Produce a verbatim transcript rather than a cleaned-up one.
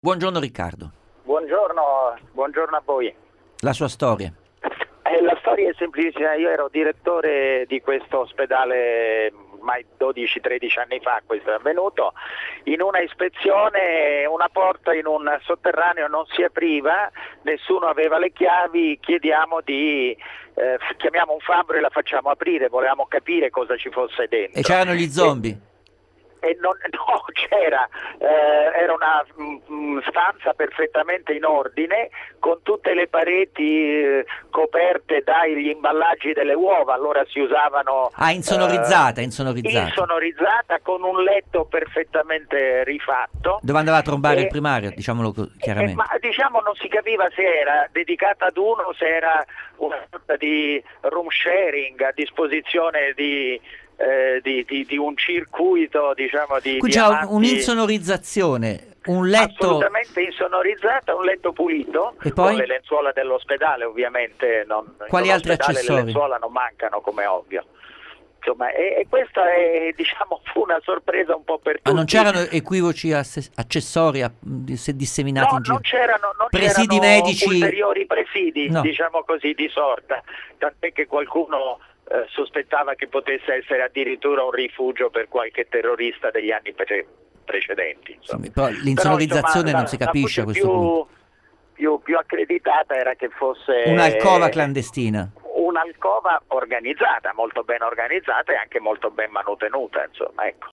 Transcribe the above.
Buongiorno Riccardo. Buongiorno, buongiorno a voi. La sua storia. Eh, la storia è semplicissima, io ero direttore di questo ospedale ormai dodici tredici anni fa, questo è avvenuto. In una ispezione una porta in un sotterraneo non si apriva, nessuno aveva le chiavi, chiediamo di, eh, chiamiamo un fabbro e la facciamo aprire, volevamo capire cosa ci fosse dentro. E c'erano gli zombie? E, E non, no, c'era, eh, era una mh, stanza perfettamente in ordine, con tutte le pareti eh, coperte dagli imballaggi delle uova, allora si usavano... Ah, insonorizzata, eh, insonorizzata. Insonorizzata, con un letto perfettamente rifatto. Dove andava a trombare e, il primario, diciamolo chiaramente. Eh, ma diciamo non si capiva se era dedicata ad uno, se era una sorta di room sharing a disposizione di... Eh, di, di, di un circuito, diciamo, di qui di c'è amanti, un'insonorizzazione, un letto assolutamente insonorizzato, un letto pulito, e poi? Con le lenzuola dell'ospedale, ovviamente non, quali altri accessori? Le lenzuola non mancano, come ovvio. Insomma, e, e questa è, diciamo, fu una sorpresa un po' per tutti. Ma non c'erano equivoci ass- accessori a, disseminati no, in giro? Non c'erano, non presidi c'erano medici, ulteriori presidi, no. diciamo così, di sorta, tant'è che qualcuno eh, sospettava che potesse essere addirittura un rifugio per qualche terrorista degli anni pre- precedenti. Insomma. Sì, però l'insonorizzazione Però, insomma, non si capisce a questo più, punto. Più, più accreditata era che fosse un'alcova clandestina. Un'alcova organizzata, molto ben organizzata e anche molto ben manutenuta, insomma, ecco.